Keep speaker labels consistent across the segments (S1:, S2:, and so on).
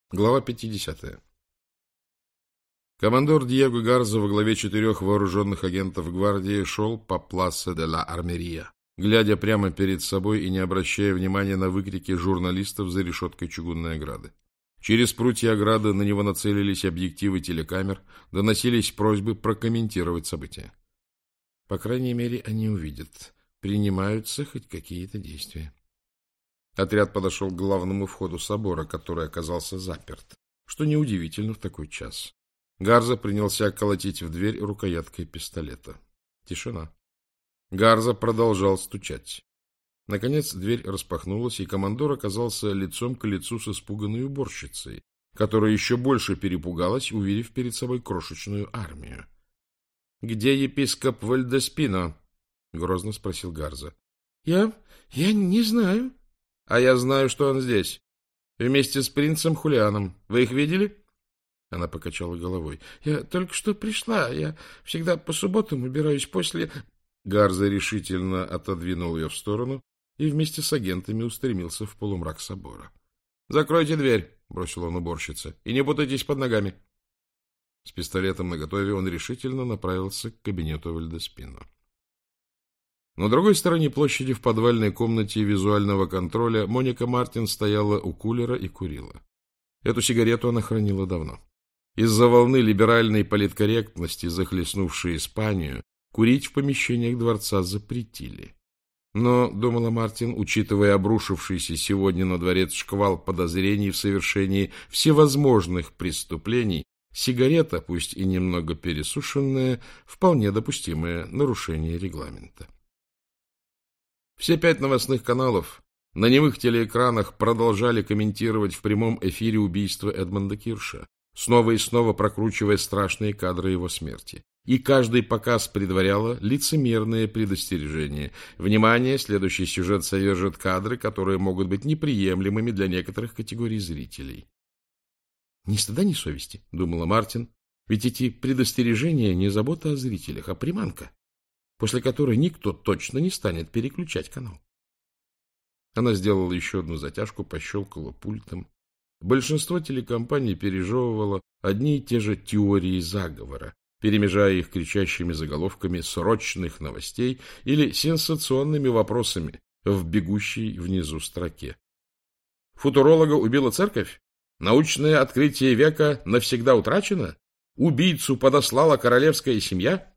S1: Глава 50. Командор Диего Гарза во главе 4 вооруженных агентов гвардии шел по Пласа де ла Армерия, глядя прямо перед собой и не обращая внимания на выкрики журналистов за решеткой чугунной ограды. Через прутья ограды на него нацелились объективы телекамер, доносились просьбы прокомментировать события. По крайней мере, они увидят, принимаются хоть какие-то действия. Отряд подошел к главному входу собора, который оказался заперт, что неудивительно в такой час. Гарза принялся колотить в дверь рукояткой пистолета. Тишина. Гарза продолжал стучать. Наконец дверь распахнулась, и командор оказался лицом к лицу с испуганной уборщицей, которая еще больше перепугалась, увидев перед собой крошечную армию. — Где епископ Вальдеспино? — грозно спросил Гарза. — Я не знаю. — А я знаю, что он здесь. Вместе с принцем Хулианом. Вы их видели? Она покачала головой. — Я только что пришла. Я всегда по субботам убираюсь после... Гарза решительно отодвинул ее в сторону и вместе с агентами устремился в полумрак собора. — Закройте дверь, — бросил он уборщице, — и не путайтесь под ногами. С пистолетом наготове он решительно направился к кабинету Вальдеспино. На другой стороне площади, в подвальной комнате визуального контроля, Моника Мартин стояла у кулера и курила. Эту сигарету она хранила давно. Из-за волны либеральной политкорректности, захлестнувшей Испанию, курить в помещениях дворца запретили. Но, думала Мартин, учитывая обрушившийся сегодня на дворец шквал подозрений в совершении всевозможных преступлений, сигарета, пусть и немного пересушенная, вполне допустимое нарушение регламента. Все 5 новостных каналов на немых телеэкранах продолжали комментировать в прямом эфире убийство Эдмонда Кирша, снова и снова прокручивая страшные кадры его смерти. И каждый показ предваряло лицемерное предостережение. Внимание, следующий сюжет содержит кадры, которые могут быть неприемлемыми для некоторых категорий зрителей. «Ни стыда, ни совести», — думала Мартин, — «ведь эти предостережения не забота о зрителях, а приманка, после которой никто точно не станет переключать канал». Она сделала еще одну затяжку, пощелкала пультом. Большинство телекомпаний пережевывало одни и те же теории заговора, перемежая их кричащими заголовками срочных новостей или сенсационными вопросами в бегущей внизу строке. Футуролога убила церковь? Научное открытие века навсегда утрачено? Убийцу подослала королевская семья?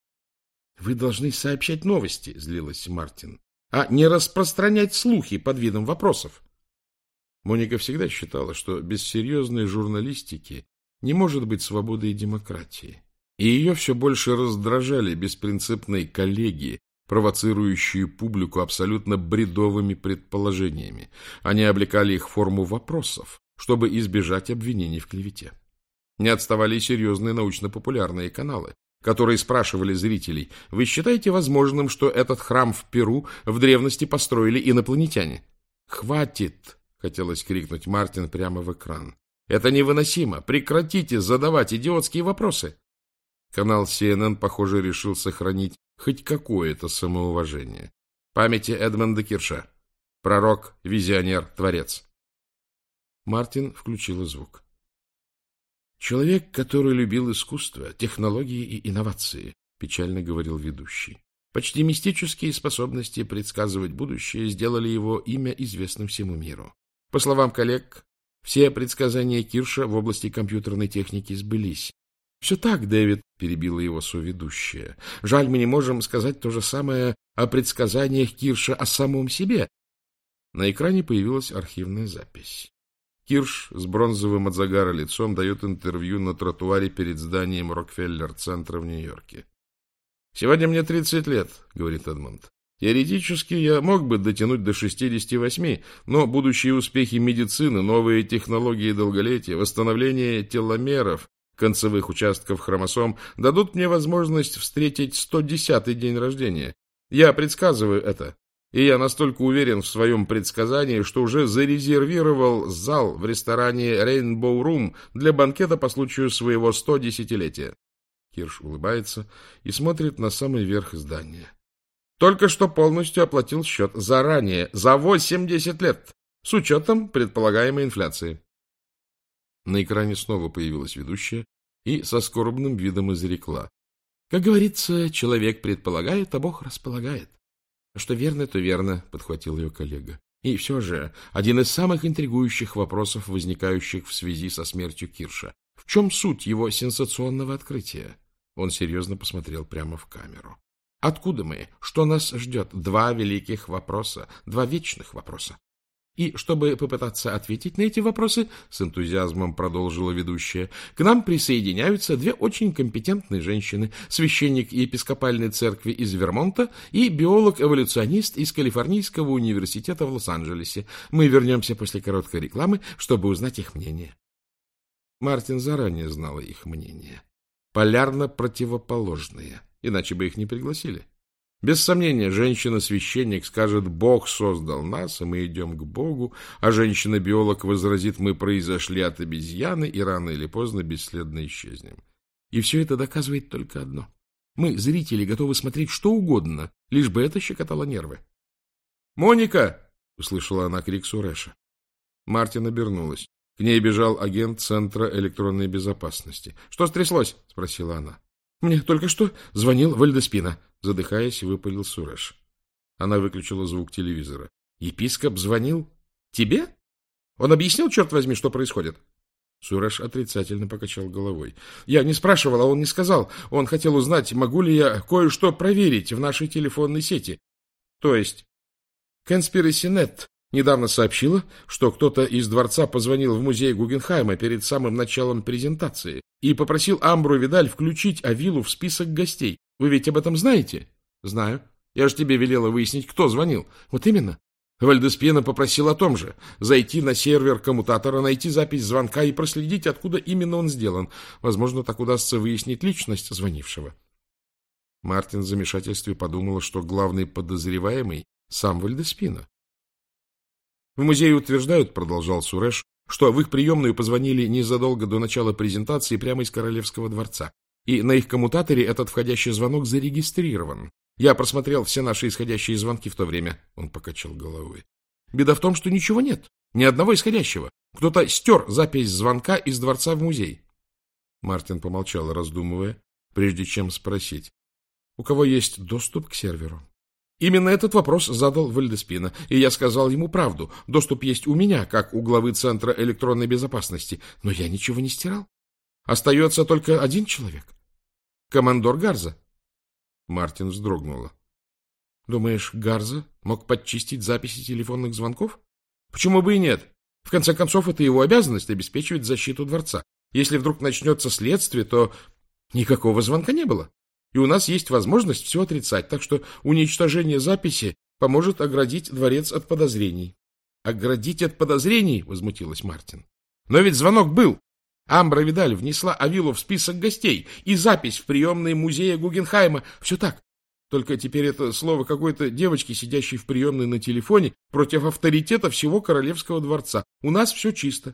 S1: — Вы должны сообщать новости, — злилась Мартин, — а не распространять слухи под видом вопросов. Моника всегда считала, что без серьезной журналистики не может быть свободы и демократии. И ее все больше раздражали беспринципные коллеги, провоцирующие публику абсолютно бредовыми предположениями. Они облекали их в форму вопросов, чтобы избежать обвинений в клевете. Не отставали серьезные научно-популярные каналы, которые спрашивали зрителей: «Вы считаете возможным, что этот храм в Перу в древности построили инопланетяне?» «Хватит!» — хотелось крикнуть Мартин прямо в экран. «Это невыносимо! Прекратите задавать идиотские вопросы!» Канал CNN, похоже, решил сохранить хоть какое-то самоуважение. Памяти Эдмонда Кирша. Пророк, визионер, творец. Мартин включила звук. «Человек, который любил искусство, технологии и инновации», — печально говорил ведущий. «Почти мистические способности предсказывать будущее сделали его имя известным всему миру. По словам коллег, все предсказания Кирша в области компьютерной техники сбылись». «Все так, Дэвид», — перебила его соведущая. «Жаль, мы не можем сказать то же самое о предсказаниях Кирша о самом себе». На экране появилась архивная запись. Кирш с бронзовым от загара лицом дает интервью на тротуаре перед зданием Рокфеллер-центра в Нью-Йорке. «Сегодня мне 30 лет», — говорит Эдмонд. «Теоретически я мог бы дотянуть до 68, но будущие успехи медицины, новые технологии долголетия, восстановление теломеров, концевых участков хромосом дадут мне возможность встретить 110-й день рождения. Я предсказываю это, и я настолько уверен в своем предсказании, что уже зарезервировал зал в ресторане Rainbow Room для банкета по случаю своего 110-летия. Кирш улыбается и смотрит на самый верх здания. Только что полностью оплатил счет заранее, за 80 лет, с учетом предполагаемой инфляции. На экране снова появилась ведущая и со скорбным видом изрекла: как говорится, человек предполагает, а Бог располагает. Что верно, то верно, подхватил ее коллега. И все же, один из самых интригующих вопросов, возникающих в связи со смертью Кирша. В чем суть его сенсационного открытия? Он серьезно посмотрел прямо в камеру. Откуда мы? Что нас ждет? Два великих вопроса, два вечных вопроса. И чтобы попытаться ответить на эти вопросы, с энтузиазмом продолжила ведущая, к нам присоединяются две очень компетентные женщины, священник епископальной церкви из Вермонта и биолог-эволюционист из Калифорнийского университета в Лос-Анджелесе. Мы вернемся после короткой рекламы, чтобы узнать их мнение. Мартин заранее знала их мнение. Полярно противоположные, иначе бы их не пригласили. Без сомнения, женщина-священник скажет: «Бог создал нас, и мы идем к Богу», а женщина-биолог возразит: «Мы произошли от обезьяны, и рано или поздно бесследно исчезнем». И все это доказывает только одно. Мы, зрители, готовы смотреть что угодно, лишь бы это щекотало нервы. «Моника!» — услышала она крик Суреша. Мартин обернулась. К ней бежал агент Центра электронной безопасности. «Что стряслось?» — спросила она. «Мне только что звонил Вальдеспина», — задыхаясь, выпалил Суреш. Она выключила звук телевизора. «Епископ звонил? Тебе? Он объяснил, черт возьми, что происходит?» Суреш отрицательно покачал головой. «Я не спрашивал, а он не сказал. Он хотел узнать, могу ли я кое-что проверить в нашей телефонной сети». «То есть?» «Conspiracy.net недавно сообщила, что кто-то из дворца позвонил в музей Гугенхайма перед самым началом презентации и попросил Амбру Видаль включить Авилу в список гостей. Вы ведь об этом знаете?» «Знаю. Я же тебе велела выяснить, кто звонил». «Вот именно. Вальдеспина попросил о том же. Зайти на сервер коммутатора, найти запись звонка и проследить, откуда именно он сделан. Возможно, так удастся выяснить личность звонившего». Мартин в замешательстве подумала, что главный подозреваемый сам Вальдеспина. «В музее утверждают, — продолжал Суреш, — что в их приемную позвонили незадолго до начала презентации прямо из Королевского дворца. И на их коммутаторе этот входящий звонок зарегистрирован. Я просмотрел все наши исходящие звонки в то время». Он покачал головой. «Беда в том, что ничего нет. Ни одного исходящего. Кто-то стер запись звонка из дворца в музей». Мартин помолчал, раздумывая, прежде чем спросить: «У кого есть доступ к серверу?» Именно этот вопрос задал Вальдеспина, и я сказал ему правду. Доступ есть у меня, как у главы Центра электронной безопасности, но я ничего не стирал. Остается только один человек. Командор Гарза. Мартин вздрогнула. «Думаешь, Гарза мог подчистить записи телефонных звонков? Почему бы и нет? В конце концов, это его обязанность — обеспечивать защиту дворца. Если вдруг начнется следствие, то никакого звонка не было. И у нас есть возможность все отрицать, так что уничтожение записи поможет оградить дворец от подозрений». «Оградить от подозрений?» — возмутилась Мартин. «Но ведь звонок был. Амбра Видаль внесла Авилу в список гостей, и запись в приемной музея Гугенхайма. Все так. Только теперь это слово какой-то девочки, сидящей в приемной на телефоне, против авторитета всего Королевского дворца. У нас все чисто».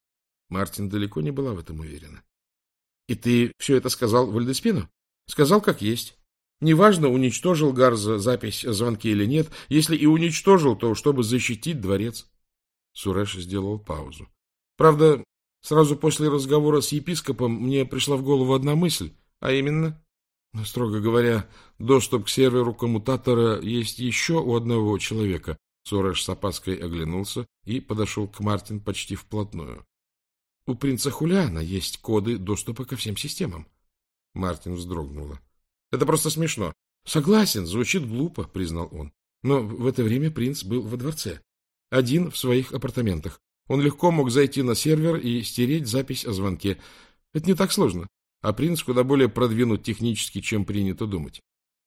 S1: Мартин далеко не была в этом уверена. «И ты все это сказал Вальдеспину?» «Сказал, как есть. Неважно, уничтожил Гарза запись о звонке или нет. Если и уничтожил, то чтобы защитить дворец». Суреш сделал паузу. «Правда, сразу после разговора с епископом мне пришла в голову одна мысль, а именно, строго говоря, доступ к серверу коммутатора есть еще у одного человека». Суреш с опаской оглянулся и подошел к Мартин почти вплотную. «У принца Хулиана есть коды доступа ко всем системам». Мартин вздрогнула. «Это просто смешно». «Согласен, звучит глупо», — признал он. «Но в это время принц был во дворце, один в своих апартаментах. Он легко мог зайти на сервер и стереть запись о звонке. Это не так сложно. А принц куда более продвинут технически, чем принято думать».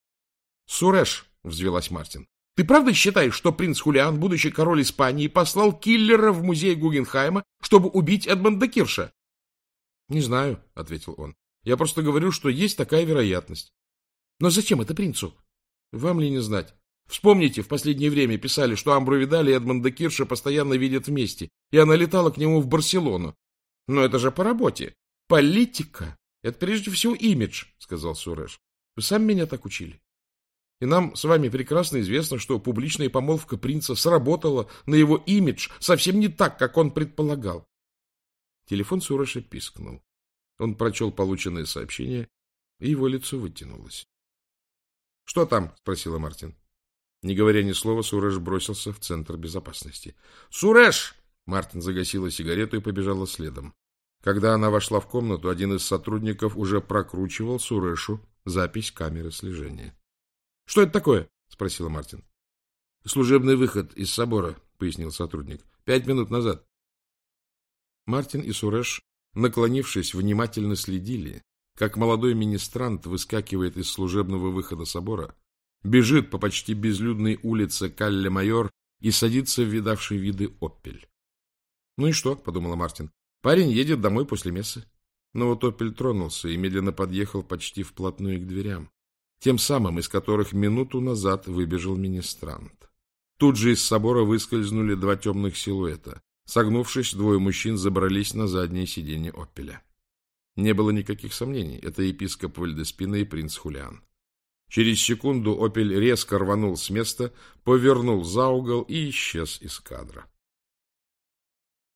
S1: «Суреш», — взвелась Мартин, — «ты правда считаешь, что принц Хулиан, будущий король Испании, послал киллера в музей Гугенхайма, чтобы убить Эдмонда Кирша?» «Не знаю», — ответил он. «Я просто говорю, что есть такая вероятность». «Но зачем это принцу?» «Вам ли не знать? Вспомните, в последнее время писали, что Амбру Видаль и Эдмонда Кирша постоянно видят вместе, и она летала к нему в Барселону. Но это же по работе. Политика — это прежде всего имидж», — сказал Суреш. «Вы сами меня так учили. И нам с вами прекрасно известно, что публичная помолвка принца сработала на его имидж совсем не так, как он предполагал». Телефон Суреша пискнул. Он прочел полученное сообщение, и его лицо вытянулось. — Что там? — спросила Мартин. Не говоря ни слова, Суреш бросился в центр безопасности. — Суреш! Мартин загасила сигарету и побежала следом. Когда она вошла в комнату, один из сотрудников уже прокручивал Сурешу запись камеры слежения. — Что это такое? — спросила Мартин. — Служебный выход из собора, — пояснил сотрудник. — 5 минут назад. Мартин и Суреш, наклонившись, внимательно следили, как молодой министрант выскакивает из служебного выхода собора, бежит по почти безлюдной улице Калле-Майор и садится в видавший виды «Опель». «Ну и что?» — подумала Мартин. «Парень едет домой после мессы». Но вот «Опель» тронулся и медленно подъехал почти вплотную к дверям, тем самым, из которых минуту назад выбежал министрант. Тут же из собора выскользнули 2 темных силуэта. Согнувшись, 2 мужчин забрались на заднее сиденье «Опеля». Не было никаких сомнений, это епископ Вальдеспина и принц Хулиан. Через секунду «Опель» резко рванул с места, повернул за угол и исчез из кадра.